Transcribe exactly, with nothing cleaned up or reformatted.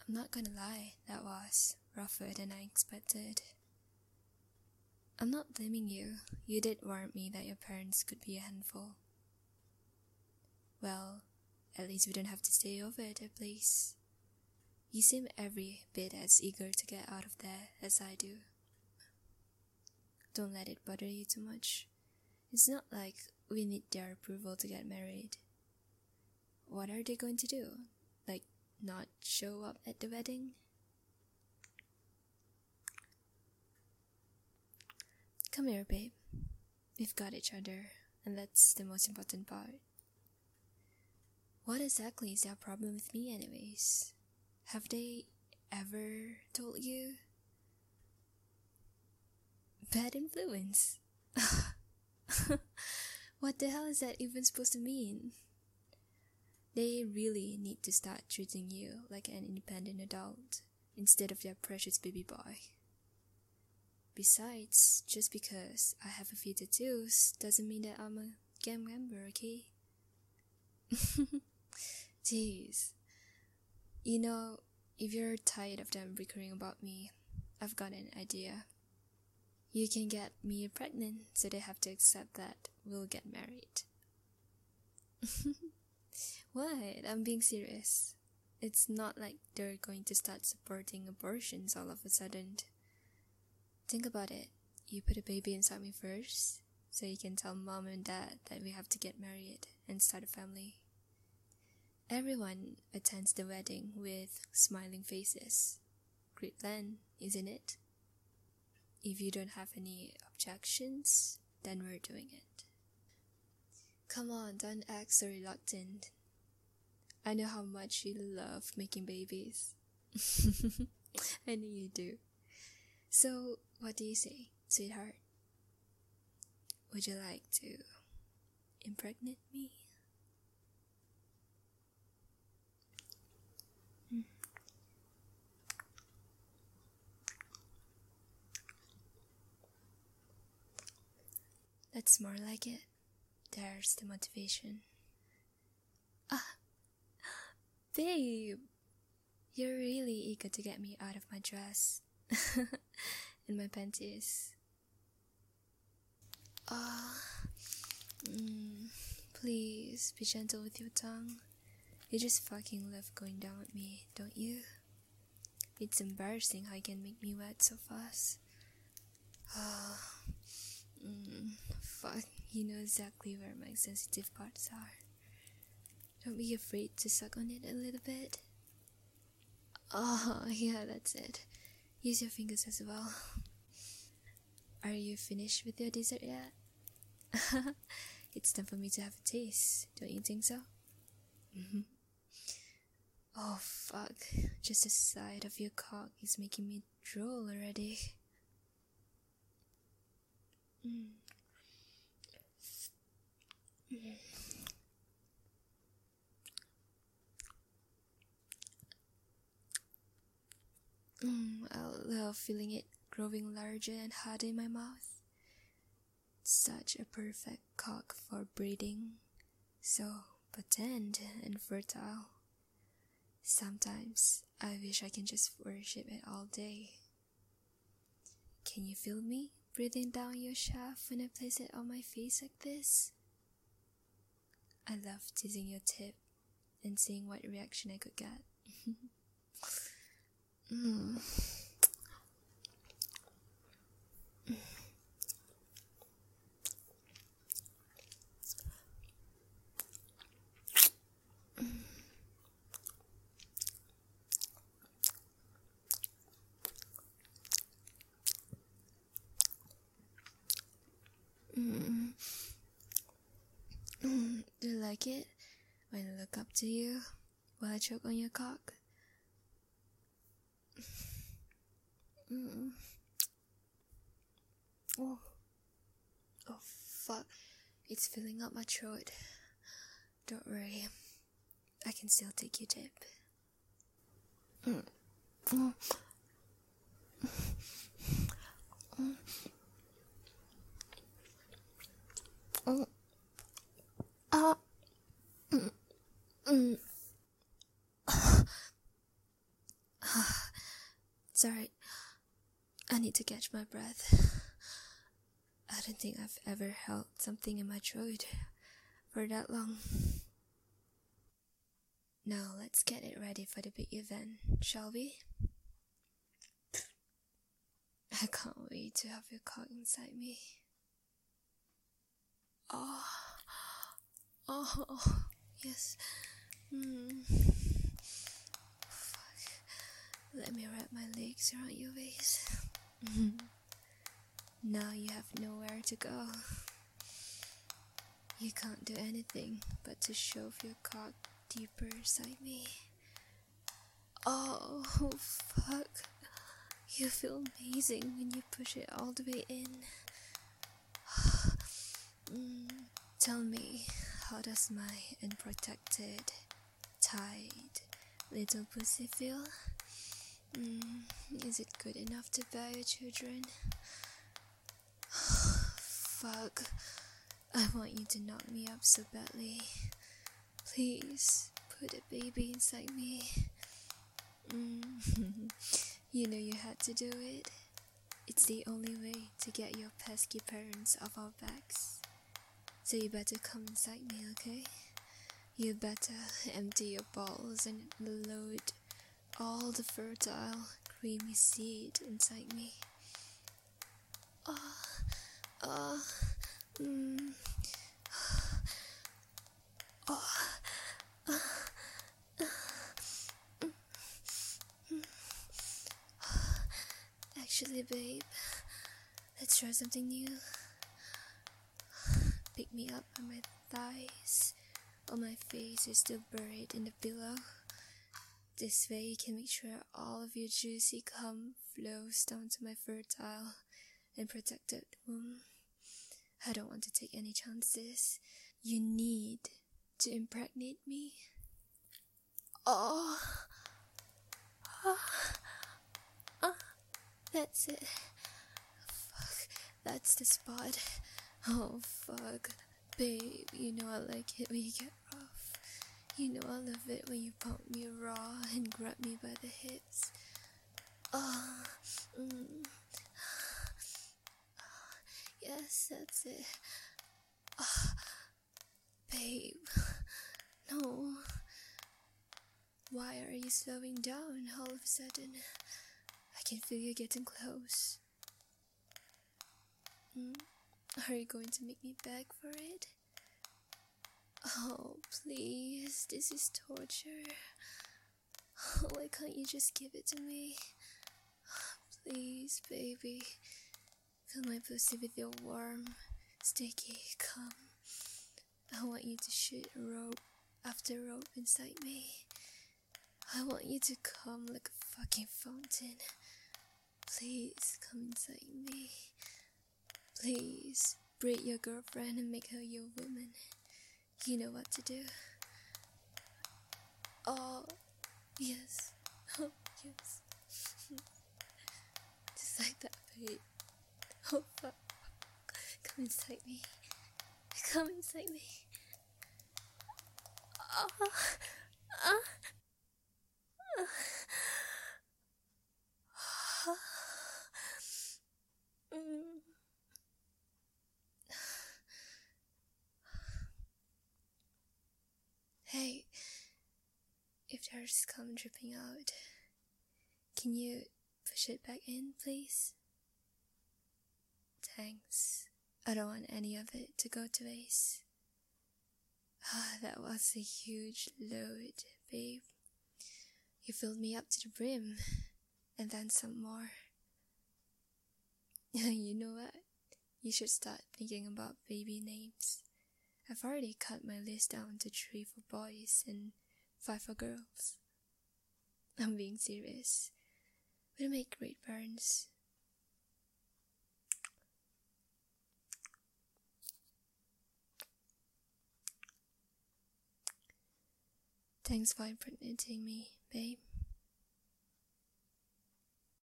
I'm not gonna lie, that was rougher than I expected. I'm not blaming you. You did warn me that your parents could be a handful. Well, at least we don't have to stay over at their place. You seem every bit as eager to get out of there as I do. Don't let it bother you too much. It's not like we need their approval to get married. What are they going to do? Like, not show up at the wedding? Come here, babe. We've got each other, and that's the most important part. What exactly is their problem with me anyways? Have they ever told you? Bad influence? What the hell is that even supposed to mean? They really need to start treating you like an independent adult instead of their precious baby boy. Besides, just because I have a few tattoos doesn't mean that I'm a gang member, okay? Jeez. You know, if you're tired of them bickering about me, I've got an idea. You can get me pregnant so they have to accept that we'll get married. What? I'm being serious. It's not like they're going to start supporting abortions all of a sudden. Think about it. You put a baby inside me first, so you can tell mom and dad that we have to get married and start a family. Everyone attends the wedding with smiling faces. Great plan, isn't it? If you don't have any objections, then we're doing it. Come on, don't act so reluctant. I know how much you love making babies. I know you do. So, what do you say, sweetheart? Would you like to impregnate me? Hmm. That's more like it. There's the motivation. Ah, babe, you're really eager to get me out of my dress and my panties. Ah, mm, please be gentle with your tongue. You just fucking love going down with me, don't you? It's embarrassing how you can make me wet so fast. Ah, mm, fuck, you know exactly where my sensitive parts are. Don't be afraid to suck on it a little bit. Oh, yeah, that's it. Use your fingers as well. Are you finished with your dessert yet? It's time for me to have a taste, don't you think so? Mm-hmm. Oh, fuck. Just the sight of your cock is making me drool already. Mm. Mm. Mm, I love feeling it growing larger and harder in my mouth. Such a perfect cock for breeding. So potent and fertile. Sometimes I wish I can just worship it all day. Can you feel me breathing down your shaft when I place it on my face like this? I love teasing your tip and seeing what reaction I could get. mm. Mm. Mm. Do you like it when I look up to you while I choke on your cock? Mm. Oh. Oh fuck, it's filling up my throat. Don't worry, I can still take your tip. Mm. Mm. Mm. Mm. Ah. Mm. Mm. Sorry, I need to catch my breath. I don't think I've ever held something in my throat for that long. Now let's get it ready for the big event, shall we? I can't wait to have your cock inside me. Oh, oh, yes. Mm. Fuck. Let me wrap my legs around your waist. Now you have nowhere to go. You can't do anything but to shove your cock deeper inside me. Oh, fuck. You feel amazing when you push it all the way in. mm, tell me, how does my unprotected, tied little pussy feel? Mm, is it good enough to bear your children? Fuck. I want you to knock me up so badly. Please, put a baby inside me. Mm. You know you had to do it. It's the only way to get your pesky parents off our backs. So you better come inside me, okay? You better empty your balls and load all the fertile, creamy seed inside me. Ah, uh, ah, uh, mm. Oh, uh, uh, mm. Actually, babe, let's try something new. Pick me up on my thighs while my face is still buried in the pillow. This way you can make sure all of your juicy cum flows down to my fertile and protected womb. I don't want to take any chances. You need to impregnate me. Oh, oh, oh. That's it. Fuck, that's the spot. Oh fuck, babe, you know I like it when you get rough. You know I love it when you pump me raw and grab me by the hips. Oh, mm. Yes, that's it. Oh, babe, no. Why are you slowing down all of a sudden? I can feel you getting close. Mm? Are you going to make me beg for it? Oh, please, this is torture. Why can't you just give it to me? Please, baby, fill my pussy with your warm, sticky cum. I want you to shoot rope after rope inside me. I want you to come like a fucking fountain. Please come inside me. Please breed your girlfriend and make her your woman. You know what to do. Oh, yes. Oh, yes. Just like that, babe. Oh, fuck. Come inside me. Come inside me. Oh, uh, uh. Mm. Hey, if there's cum dripping out, can you push it back in, please? Thanks. I don't want any of it to go to waste. Ah, that was a huge load, babe. You filled me up to the brim, and then some more. You know what? You should start thinking about baby names. I've already cut my list down to three for boys and five for girls. I'm being serious. We'll make great parents. Thanks for impregnating me, babe.